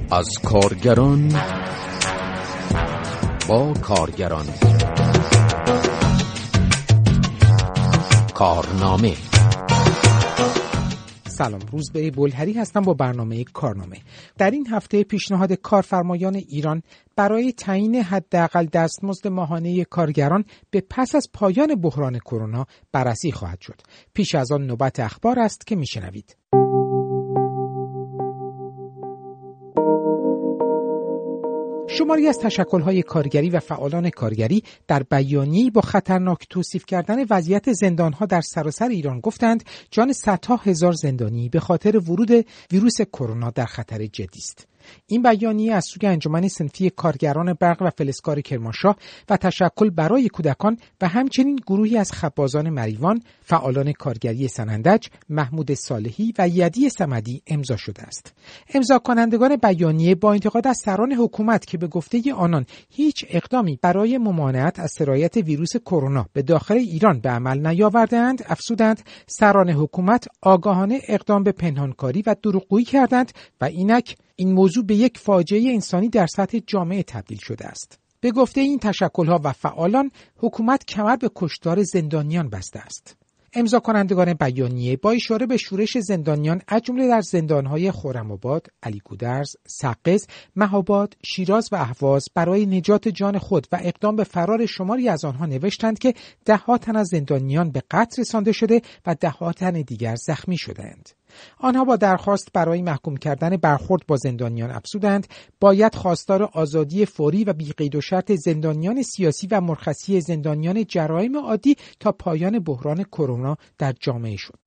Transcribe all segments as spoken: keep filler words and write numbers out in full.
از کارگران با کارگران. کارنامه. سلام، روزبه بلهری هستم با برنامه کارنامه. در این هفته پیشنهاد کارفرمایان ایران برای تعیین حداقل دستمزد ماهانه کارگران به پس از پایان بحران کرونا بررسی خواهد شد. پیش از آن نوبت اخبار است که میشنوید. شماری از تشکل‌های کارگری و فعالان کارگری در بیانیه‌ای با خطرناک توصیف کردن وضعیت زندان‌ها در سراسر ایران گفتند جان صدها هزار زندانی به خاطر ورود ویروس کرونا در خطر جدی است. این بیانیه از سوی انجمن صنفی کارگران برق و فلزکار کرمانشاه و تشکل برای کودکان و همچنین گروهی از خبازان مریوان، فعالان کارگری سنندج، محمود صالحی و یدی صمدی امضا شده است. امضا کنندگان بیانیه با انتقاد از سران حکومت که به گفته آنان هیچ اقدامی برای ممانعت از سرایت ویروس کرونا به داخل ایران به عمل نیاوردند، افزودند سران حکومت آگاهانه اقدام به پنهانکاری و دروغگویی کردند و اینک این موضوع به یک فاجعه انسانی در سطح جامعه تبدیل شده است. به گفته این تشکل‌ها و فعالان، حکومت کمر به کشتار زندانیان بسته است. امضا کنندگان بیانیه با اشاره به شورش زندانیان از جمله در زندان‌های خرم‌آباد، علیگودرز، سقز، مهاباد، شیراز و اهواز برای نجات جان خود و اقدام به فرار شماری از آنها نوشتند که ده‌ها تن از زندانیان به قتل رسانده شده و ده‌ها تن دیگر زخمی شدند. آنها با درخواست برای محکوم کردن برخورد با زندانیان افزودند باید خواستار آزادی فوری و بی‌قید و شرط زندانیان سیاسی و مرخصی زندانیان جرایم عادی تا پایان بحران کرونا در جامعه شد.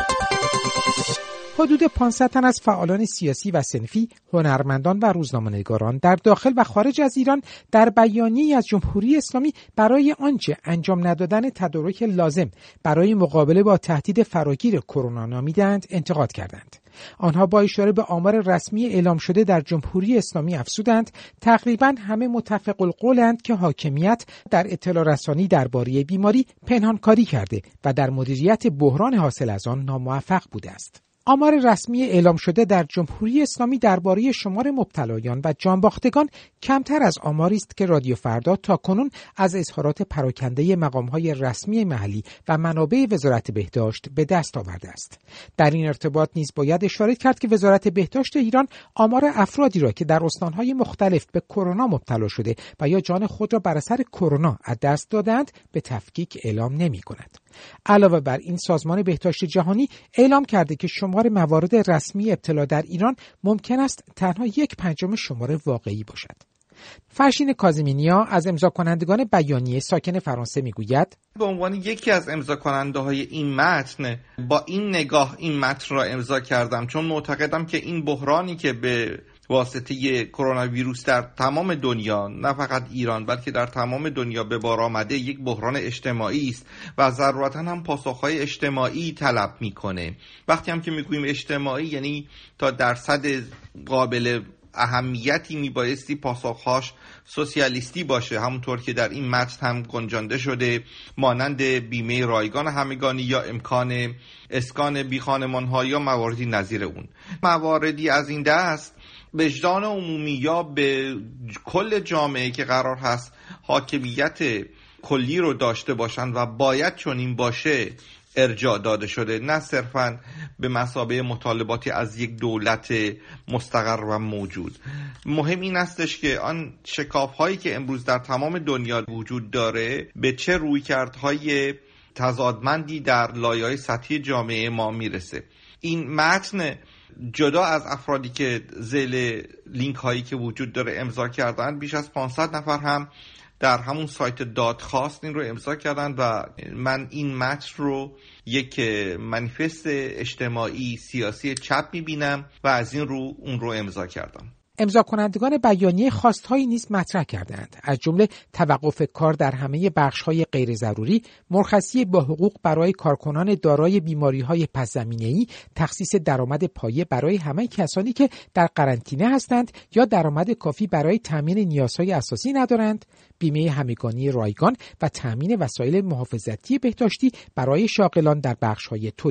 حدود پانصد تن از فعالان سیاسی و صنفی، هنرمندان و روزنامه‌نگاران در داخل و خارج از ایران در بیانیه‌ای از جمهوری اسلامی برای آنچه انجام ندادن تدارک لازم برای مقابله با تهدید فراگیر کرونا نامیدند انتقاد کردند. آنها با اشاره به آمار رسمی اعلام شده در جمهوری اسلامی افزودند تقریباً همه متفق القولند که حاکمیت در اطلاع رسانی درباره بیماری پنهانکاری کرده و در مدیریت بحران حاصل از آن ناموفق بوده است. آمار رسمی اعلام شده در جمهوری اسلامی درباره شمار مبتلایان و جانباختگان کمتر از آماری است که رادیو فردا تاکنون از اظهارات پراکنده مقام‌های رسمی محلی و منابع وزارت بهداشت به دست آورده است. در این ارتباط نیز باید اشاره کرد که وزارت بهداشت ایران آمار افرادی را که در استان‌های مختلف به کرونا مبتلا شده و یا جان خود را بر اثر کرونا از دست دادند به تفکیک اعلام نمی‌کند. علاوه بر این سازمان بهداشت جهانی اعلام کرده که شمار موارد رسمی ابتلا در ایران ممکن است تنها یک پنجم شمار واقعی باشد. فرشین کاظمینیا از امضا کنندگان بیانیه ساکن فرانسه میگوید به عنوان یکی از امضا کننده های این متن با این نگاه این متن را امضا کردم، چون معتقدم که این بحرانی که به واسطه کرونا ویروس در تمام دنیا، نه فقط ایران بلکه در تمام دنیا به بار آمده، یک بحران اجتماعی است و ضرورتاً هم پاسخهای اجتماعی طلب میکنه. وقتی هم که میگوییم اجتماعی یعنی تا درصد قابل اهمیتی میبایستی پاسخهاش سوسیالیستی باشه، همونطور که در این متن هم گنجانده شده، مانند بیمه رایگان همگانی یا امکان اسکان بی خانمان‌ها یا مواردی نظیر اون. مواردی از این دست وجدان عمومی یا به کل جامعه که قرار هست حاکمیت کلی رو داشته باشن و باید چنین باشه ارجاع داده شده، نه صرفاً به مثابه مطالباتی از یک دولت مستقر و موجود. مهم این استش که آن شکاف‌هایی که امروز در تمام دنیا وجود داره به چه رویکردهای تضادمندی در لایه‌های سطحی جامعه ما میرسه. این متن جدا از افرادی که ذیل لینک هایی که وجود داره امضا کردن، بیش از پانصد نفر هم در همون سایت دادخواست این رو امضا کردن و من این متن رو یک منیفست اجتماعی سیاسی چپ میبینم و از این رو اون رو امضا کردم. امضا کنندگان بیانیه خواستهایی نیز مطرح کردند، از جمله توقف کار در همه بخش‌های غیر ضروری، مرخصی با حقوق برای کارکنان دارای بیماری‌های پس‌زمینه‌ای، تخصیص درآمد پایه برای همه کسانی که در قرنطینه هستند یا درآمد کافی برای تامین نیازهای اساسی ندارند، بیمه همگانی رایگان و تامین وسایل محافظتی بهداشتی برای شاغلان در بخش‌های تولید.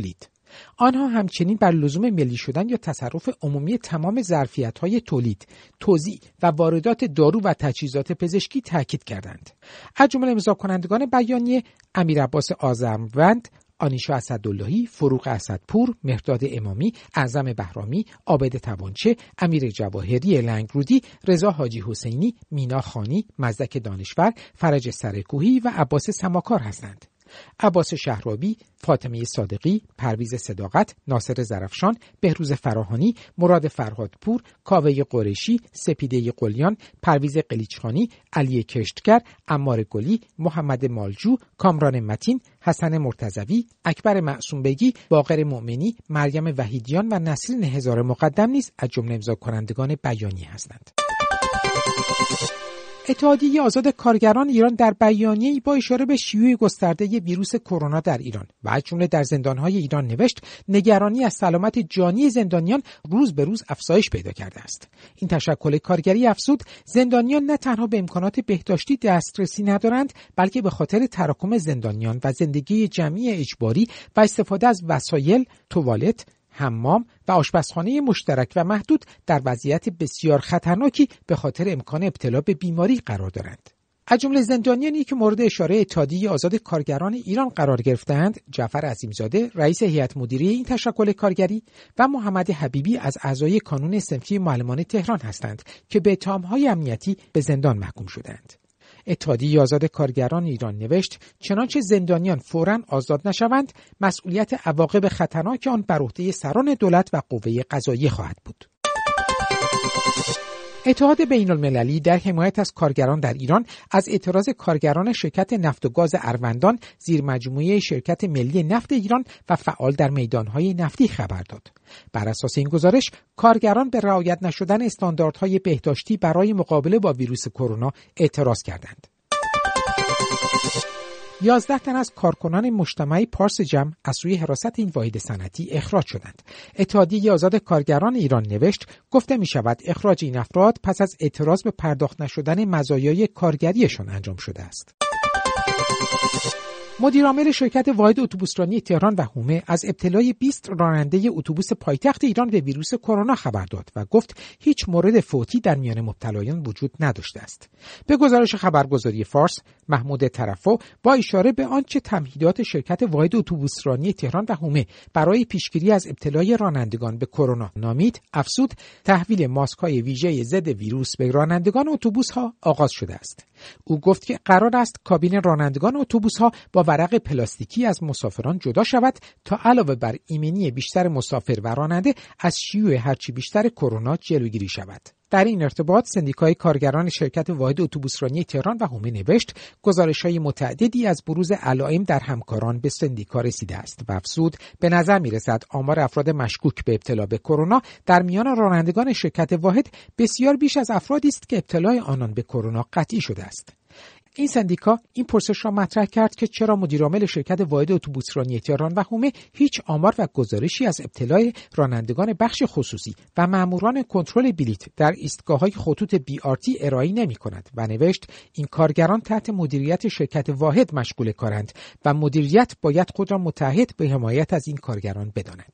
آنها همچنین بر لزوم ملی شدن یا تصرف عمومی تمام ظرفیت‌های تولید، توزیع و واردات دارو و تجهیزات پزشکی تاکید کردند. از جمله امضا کنندگان بیانیه امیر عباس آذرمند، آنیشا اسداللهی، فروغ اسدپور، مهرداد امامی، اعظم بهرامی، عابد توانچه، امیر جواهری لنگرودی، رضا حاجی حسینی، مینا خانی، مزدک دانشور، فرج سرکوهی و عباس سماکار هستند. عباس شهرابی، فاطمه صادقی، پرویز صداقت، ناصر زرفشان، بهروز فراهانی، مراد فرهادپور، کاوه قریشی، سپیده قلیان، پرویز قلیچخانی، علی کشتگر، عمار گلی، محمد مالجو، کامران متین، حسن مرتضوی، اکبر معصوم بگی، باقر مؤمنی، مریم وحیدیان و نسرین هزار مقدم نیز از جمله امضا کنندگان بیانیه هستند. اتحادیه آزاد کارگران ایران در بیانیه‌ای با اشاره به شیوع گسترده ویروس کرونا در ایران و از جمله در زندان‌های ایران نوشت نگرانی از سلامت جانی زندانیان روز به روز افزایش پیدا کرده است. این تشکل کارگری افزود زندانیان نه تنها به امکانات بهداشتی دسترسی ندارند بلکه به خاطر تراکم زندانیان و زندگی جمعی اجباری و استفاده از وسایل، توالت، حمام و آشپزخانه مشترک و محدود در وضعیت بسیار خطرناکی به خاطر امکان ابتلا به بیماری قرار دارند. از جمله زندانیانی که مورد اشاره اتحادیه آزاد کارگران ایران قرار گرفتند، جعفر عظیمزاده رئیس هیئت مدیره این تشکل کارگری و محمد حبیبی از اعضای کانون صنفی معلمان تهران هستند که به اتهام‌های امنیتی به زندان محکوم شدند. اتحادیه آزاد کارگران ایران نوشت چنانچه زندانیان فوراً آزاد نشوند مسئولیت عواقب خطرناک آن بر عهده سران دولت و قوه قضاییه خواهد بود. اتحاد بین‌المللی در حمایت از کارگران در ایران از اعتراض کارگران شرکت نفت و گاز اروندان زیر مجموعه شرکت ملی نفت ایران و فعال در میدانهای نفتی خبر داد. بر اساس این گزارش کارگران به رعایت نشدن استانداردهای بهداشتی برای مقابله با ویروس کرونا اعتراض کردند. یازده تن از کارکنان مجتمع پارس جمع از سوی حراست این واحد صنعتی اخراج شدند. اتحادیه آزاد کارگران ایران نوشت گفته می شود اخراج این افراد پس از اعتراض به پرداخت نشدن مزایای کارگریشان انجام شده است. مدیرعامل شرکت واحد اتوبوسرانی تهران و حومه از ابتلای بیست راننده اتوبوس پایتخت ایران به ویروس کرونا خبر داد و گفت هیچ مورد فوتی در میان مبتلایان وجود نداشته است. به گزارش خبرگزاری فارس، محمود طرفو با اشاره به آنچه تمهیدات شرکت واحد اتوبوسرانی تهران و حومه برای پیشگیری از ابتلای رانندگان به کرونا نامید، افزود تحویل ماسک‌های ویژه ضد ویروس به رانندگان اتوبوس‌ها آغاز شده است. او گفت که قرار است کابین رانندگان اتوبوس‌ها با ورق پلاستیکی از مسافران جدا شود تا علاوه بر ایمنی بیشتر مسافر و راننده از شیوع هرچی بیشتر کرونا جلوگیری شود. در این ارتباط سندیکای کارگران شرکت واحد اتوبوسرانی تهران و حومه نوشت گزارش‌های متعددی از بروز علائم در همکاران به سندیکا رسیده است و افزود به نظر می‌رسد آمار افراد مشکوک به ابتلا به کرونا در میان رانندگان شرکت واحد بسیار بیش از افرادی است که ابتلای آنان به کرونا قطعی شده است. این سندیکا این پرسش را مطرح کرد که چرا مدیرعامل شرکت واحد اتوبوسرانی تهران و حومه هیچ آمار و گزارشی از ابتلای رانندگان بخش خصوصی و ماموران کنترل بلیط در ایستگاه‌های خطوط بی آر تی ارائه نمی‌کند و نوشت این کارگران تحت مدیریت شرکت واحد مشغول کارند و مدیریت باید خود را متحد به حمایت از این کارگران بداند.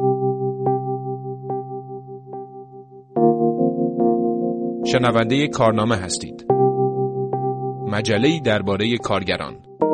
شنونده کارنامه هستید. مجله‌ای درباره کارگران.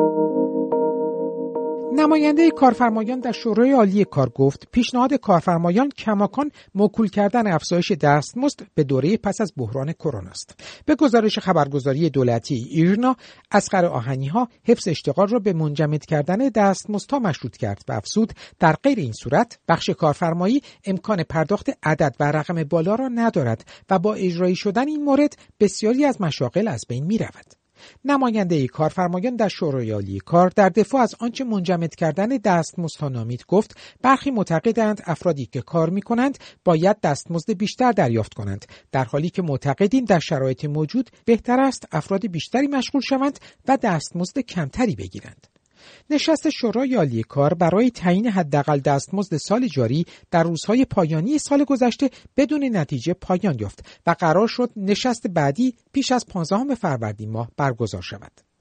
نماینده کارفرمایان در شورای عالی کار گفت پیشنهاد کارفرمایان کماکان موکول کردن افزایش دستمزد به دوره پس از بحران کرونا است. به گزارش خبرگزاری دولتی ایرنا، اصغر آهنی‌ها حفظ اشتغال را به منجمد کردن دستمزدها مشروط کرد و افزود در غیر این صورت بخش کارفرمایی امکان پرداخت عدد و رقم بالا را ندارد و با اجرایی شدن این مورد بسیاری از مشاغل از بین می‌رود. نماینده کارفرمایان در شورای عالی کار در دفاع از آنچه منجمد کردن دستمزدها نامید گفت برخی معتقدند افرادی که کار می‌کنند باید دستمزد بیشتر دریافت کنند، در حالی که معتقدیم در شرایط موجود بهتر است افراد بیشتری مشغول شوند و دستمزد کمتری بگیرند. نشست شورای عالی کار برای تعیین حداقل دستمزد سال جاری در روزهای پایانی سال گذشته بدون نتیجه پایان یافت و قرار شد نشست بعدی پیش از پانزدهم فروردین ماه برگزار شود.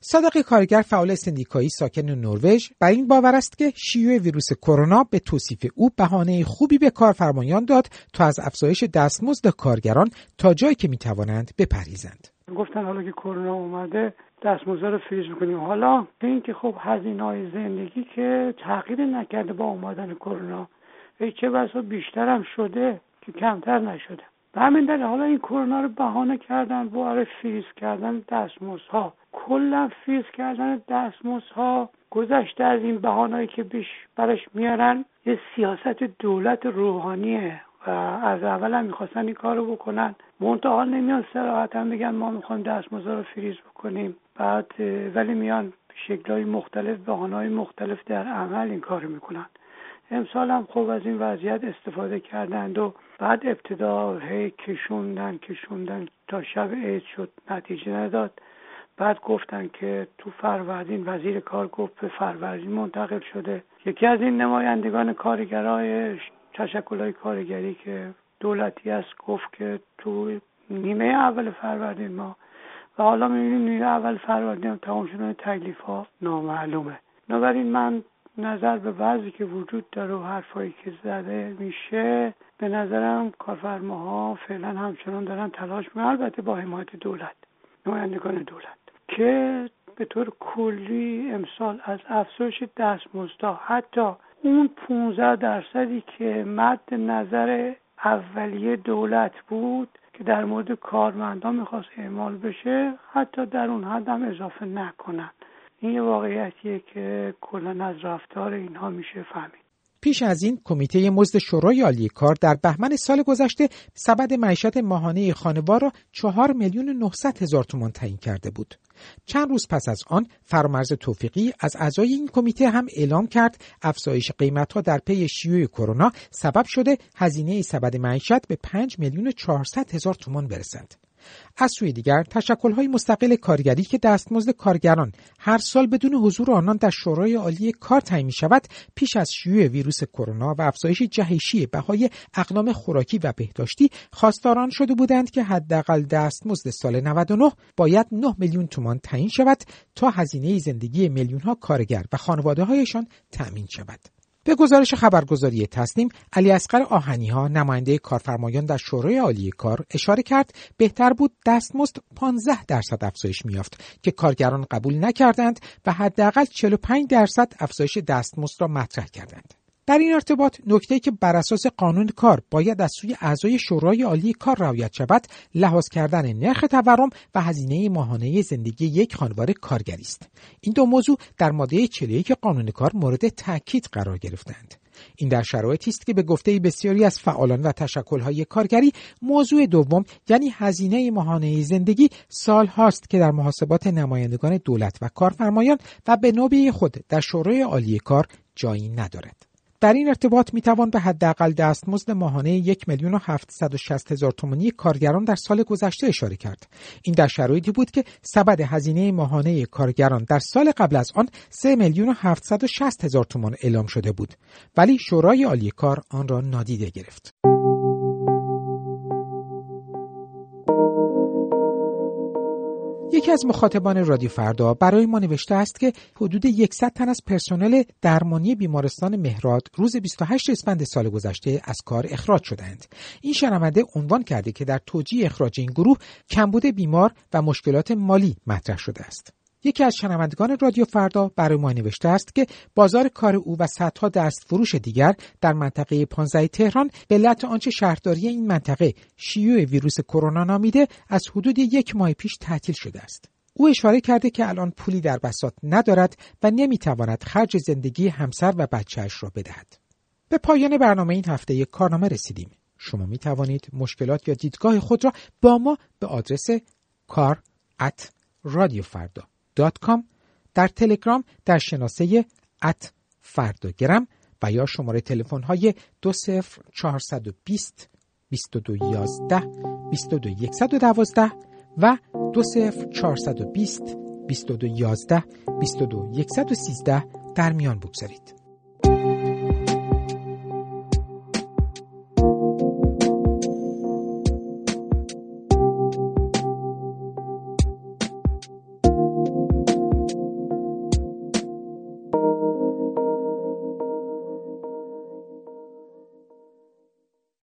صادق کارگر فعال سندیکایی ساکن نروژ بر این باور است که شیوع ویروس کرونا به توصیف او بهانه خوبی به کارفرمایان داد تا از افزایش دستمزد کارگران تا جایی که میتوانند بپرهیزند. گفتن حالا که کرونا اومده دستمزد رو فریز می‌کنیم. حالا این که خب هزینه‌های زندگی که تغییر نکرده با اومدن کرونا، چه بسا بیشتر هم شده که کمتر نشده. به همین دلیل حالا این کرونا رو بهانه کردن برای فریز کردن دستمزدها. کلا فریز کردن دستمزدها گذشته از این بهانه‌ای که بیش برش میارن، یه سیاست دولت روحانیه و از اول هم میخواستن این کار رو بکنن. منتها نمیان صراحتاً بگن ما میخوایم دستمزد رو فریز بکنیم، بعد ولی میان شکل‌های مختلف، بهانه‌های مختلف در عمل این کار رو میکنن. امسال هم خوب از این وضعیت استفاده کردند و بعد ابتدا هی کشوندن کشوندن تا شب عید شد، نتیجه نداد. بعد گفتن که تو فروردین، وزیر کار گفت به فروردین منتقل شده. یکی از این نمایندگان کارگرای تشکل‌های کارگری که دولتی است گفت که تو نیمه اول فروردین ما، و حالا می‌بینیم نیمه اول فروردین تمام شدن تکلیف‌ها نامعلومه. بنابراین من نظر به وضعی که وجود داره و حرفایی که زده میشه، به نظرم کارفرماها فعلا همچنان دارن تلاش میکنن، البته با حمایت دولت، نمایندگان دولت، که به طور کلی امسال از افزایش دستمزدها حتی اون پانزده درصدی که مد نظر اولیه دولت بود که در مورد کارمندان میخواست اعمال بشه، حتی در اون حد هم اضافه نکنن. این یه واقعیتیه که کلاً از رفتار اینها میشه فهمید. پیش از این کمیته مزد شورای عالی کار در بهمن سال گذشته سبد معیشت ماهانه خانوار را چهار میلیون و نهصد هزار تومان تعیین کرده بود. چند روز پس از آن فرامرز توفیقی از اعضای این کمیته هم اعلام کرد افزایش قیمت‌ها در پی شیوع کرونا سبب شده هزینه سبد معیشت به پنج میلیون و چهارصد هزار تومان برسد. از سوی دیگر تشکل‌های مستقل کارگری که دستمزد کارگران هر سال بدون حضور آنان در شورای عالی کار تعیین می‌شود، پیش از شیوع ویروس کرونا و افزایش جهشی بهای اقلام خوراکی و بهداشتی خواستاران شده بودند که حداقل دستمزد سال نود و نه باید نه میلیون تومان تعیین شود تا هزینه زندگی میلیون‌ها کارگر و خانواده‌هایشان تأمین شود. به گزارش خبرگزاری تسنیم، علی اصغر آهنی‌ها نماینده کارفرمایان در شورای عالی کار اشاره کرد بهتر بود دستمزد پانزده درصد افزایش می‌یافت که کارگران قبول نکردند و حداقل چهل و پنج درصد افزایش دستمزد را مطرح کردند. در این ارتباط نکته‌ای که بر اساس قانون کار باید از سوی اعضای شورای عالی کار رعایت شود، لحاظ کردن نرخ تورم و هزینه ماهانه زندگی یک خانواده کارگری است. این دو موضوع در ماده چهل و یک قانون کار مورد تاکید قرار گرفتند. این در شرایطی است که به گفته بسیاری از فعالان و تشکل‌های کارگری، موضوع دوم یعنی هزینه ماهانه زندگی سال هاست که در محاسبات نمایندگان دولت و کارفرمایان و به نوبه خود در شورای عالی کار جایی ندارد. در این ارتباط میتوان به حداقل دستمزد ماهانه یک میلیون و هفتصد و شصت هزار تومانی کارگران در سال گذشته اشاره کرد. این در شرایطی بود که سبد هزینه ماهانه کارگران در سال قبل از آن سه میلیون و هفتصد و شصت هزار تومان اعلام شده بود، ولی شورای عالی کار آن را نادیده گرفت. یکی از مخاطبان رادیو فردا برای ما نوشته است که حدود صد تن از پرسنل درمانی بیمارستان مهراد روز بیست و هشتم اسفند سال گذشته از کار اخراج شدند. این شنونده عنوان کرده که در توجیه اخراج این گروه کمبود بیمار و مشکلات مالی مطرح شده است. یکی از شنوندگان رادیو فردا برای ما نوشته است که بازار کار او و صدها دستفروش دیگر در منطقه پانزده تهران به علت آنچه شهرداری این منطقه شیوع ویروس کرونا نامیده از حدود یک ماه پیش تعطیل شده است. او اشاره کرده که الان پولی در بساط ندارد و نمیتواند خرج زندگی همسر و بچه‌اش را بدهد. به پایان برنامه این هفته کارنامه رسیدیم. شما می توانید مشکلات یا دیدگاه خود را با ما به آدرس کار ات رادیو فردا دات کام در تلگرام در شناسه ات فرداگرام و یا شماره تلفن های دو صفر چهارصد و بیست بیست و دو یازده بیست و دو صد و دوازده و دو صفر چهارصد و بیست بیست و دو یازده بیست و دو صد و سیزده در میان بگذارید.